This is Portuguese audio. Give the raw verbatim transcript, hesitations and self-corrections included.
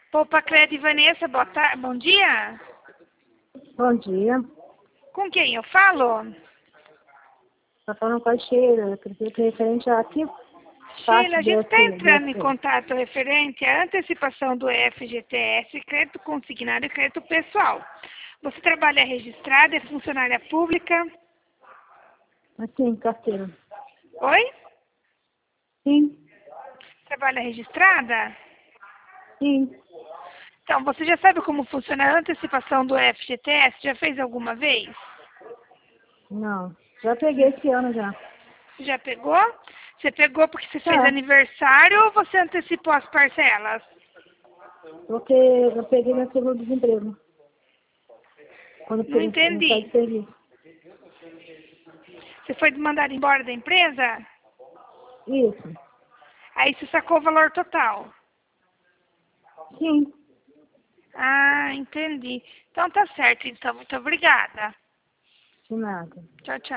Poupa Cred Vanessa, boa tarde, bom dia. Bom dia. Com quem eu falo? Estou falando com a Sheila, acredito que referente a que parte Sheila, a gente está desse, entrando em desse... contato referente à antecipação do F G T S, crédito consignado e crédito pessoal. Você trabalha registrada, é funcionária pública? Assim, carteira. Oi? Sim, Trabalha registrada? sim. Então, você já sabe como funciona a antecipação do F G T S? Já fez alguma vez? Não. Já peguei esse ano já. Já pegou? Você pegou porque você fez Tá. aniversário ou você antecipou as parcelas? Porque eu peguei meu seguro-desemprego. Quando Não eu não saí de entendi. serviço. Você foi mandado embora da empresa? Isso. Aí você sacou o valor total. Sim. Ah, entendi. Então tá certo, então. Muito obrigada. De nada. Tchau, tchau.